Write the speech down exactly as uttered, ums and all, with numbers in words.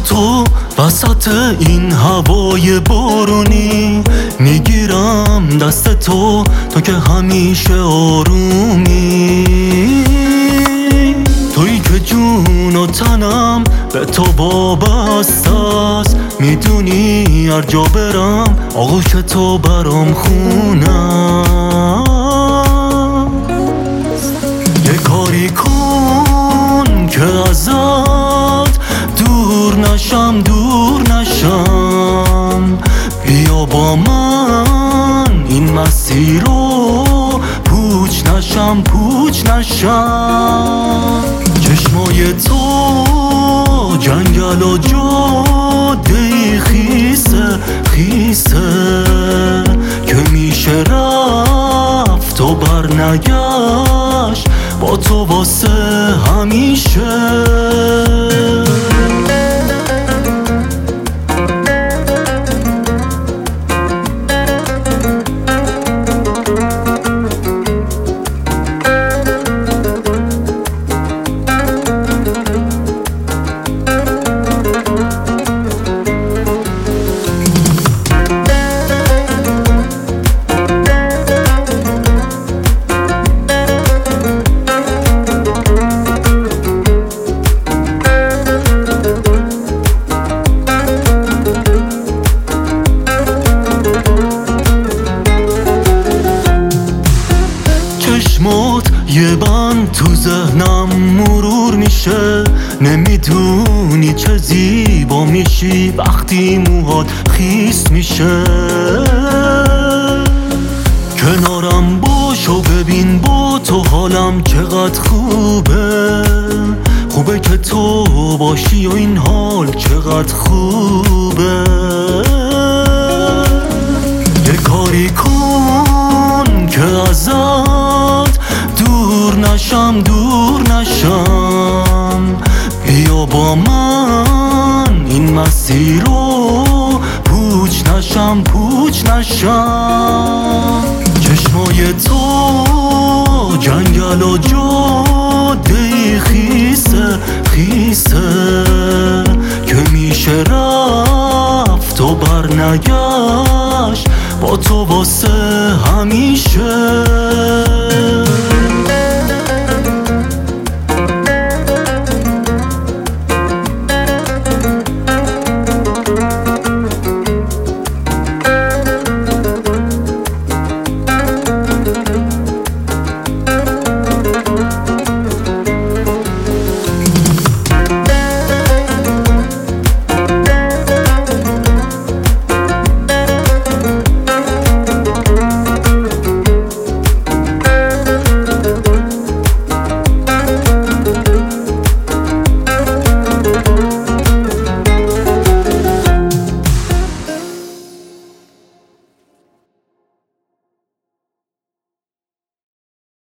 تو وسط این هوای بارونی، میگیرم دست تو تو که همیشه آرومی. تویی که جون و تنم به تو وابسته است، میدونی هر جا برم آغوش تو برام خونم. یه کاری کن که ازت دور نشم دور نشم، بیا با من این مسیر رو پوچ نشم پوچ نشم. چشمای تو جنگل و جاده خیسه خیسه که میشه رفت و برنگشت با تو واسه همیشه. چشمات یه بند تو ذهنم مرور میشه، نمیدونی چه زیبا میشی وقتی موهات خیس میشه. کنارم باش و ببین با تو حالم چقدر خوبه، خوبه که تو باشی و این حال چقدر خوبه. یه کاری کن که ازت دور نشم دور نشم، بیا با من این مسیر رو پوچ نشم پوچ نشم. چشمای تو جنگل و جاده خیسه خیسه که میشه رفت و برنگشت با تو واسه همیشه.